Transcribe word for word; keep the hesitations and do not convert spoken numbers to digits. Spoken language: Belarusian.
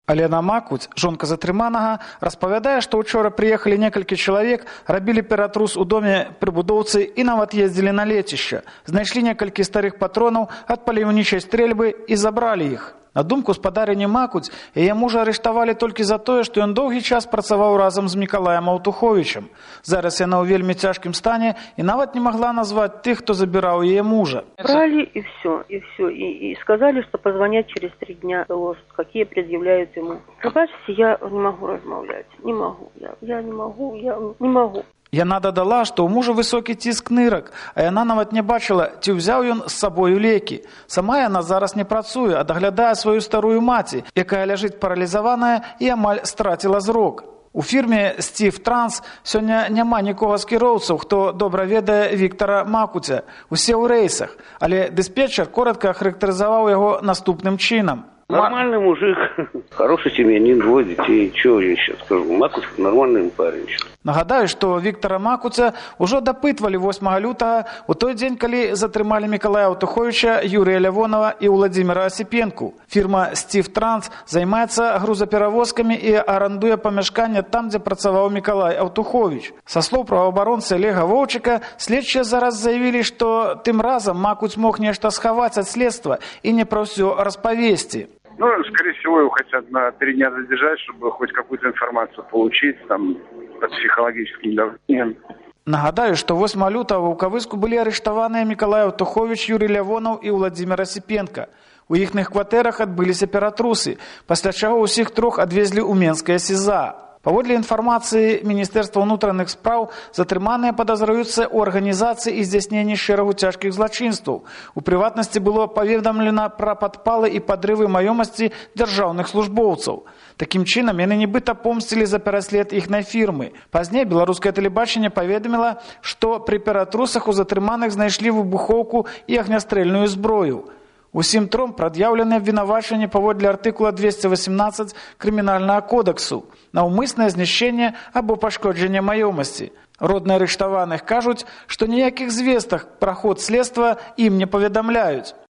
Алена Макуць, жонка затрыманага, распавядае, што ўчора прыехалі некалькі чалавек, рабілі ператрус у доме прыбудоўцы і нават ездзілі на лецішча. Знайшлі некалькі старых патронаў ад паляўнічай стрэльбы і забралі іх. На думку спадарыні Макуць, яе мужа арыштавалі толькі за тое, што ён доўгі час працаваў разам з Мікалаем Аўтуховічам. Зараз яна ў вельмі цяжкім стане і нават не могла назваць тых, хто забіраў яе мужа. Брали и все, и все. И, и сказали, что позвонят через три дня, какие предъявляют ему. Пробачьте, я не могу размовлять. Не могу. Я, я не могу, я не могу. Яна дадала, што ў мужа высокі ціск нырак, а яна нават не бачыла, ці ўзяў ён з сабою лекі. Сама яна зараз не працуе, а даглядае сваю старую маці, якая ляжыць паралізаваная і амаль страціла зрок. У фірме «Стив Транс» сёння няма нікога з кіроўцаў, хто добра ведае Віктара Макуця. Усе ў рэйсах, але дыспетчер коротка характарызаваў яго наступным чынам. Нормальный мужик, хороший семьянин, двое детей. Чего я сейчас скажу? Макуц нормальный парень. Нагадаю, што Віктара Макуца ўжо дапытвалі восьмага лютага у той дзень, калі затрымалі Мікалая Аўтуховіча, Юрыя Лявонова і Уладзіміра Асіпенку. Фірма «Стив Транс» займаецца грузаперавозкамі і арандуе памяшканне там, дзе працаваў Мікалай Аўтуховіч. Са слоў праваабаронцы Олега Воўчыка, следчыя зараз заявілі, што тым разам Макуц мог нешта схаваць ад следства і не пра ўсё распавесці. Ну, скорее всего, его хотят на три дня задержать, чтобы хоть какую-то информацию получить, там, под психологическим давлением. Нагадаю, што восьмага лютага ў Кавыску былі арыштаваныя Мікалай Аўтуховіч, Юрый Лявонаў і Уладзімір Асіпенка. У іхных кватэрах адбыліся ператрусы, пасля чаго ўсіх трох адвезлі ў Менскае СІЗА. Паводле інфармацыі Міністэрства ўнутраных спраў, затрыманыя падазраюцца ў арганізацыі і здзяйсненні шэрагу цяжкіх злачынстваў. У прыватнасці было паведамлена пра падпалы і падрывы маёмасці дзяржаўных службоўцаў. Такім чынам, яны нібыта помсцілі за пераслед іхнай фірмы. Пазней беларускае тэлебачанне паведаміла, што пры ператрусах у затрыманых знайшлі выбухоўку і агнястрэльную зброю. Усім тром прад'яўлены абвінавачанні паводле артыкула двесце васемнаццаць крымінальнага кодексу, наўмыснае знішчэнне або пашкоджанне маёмасці. Родныя арыштаваных кажуць, што ніякіх звестак пра ход следства ім не паведамляюць.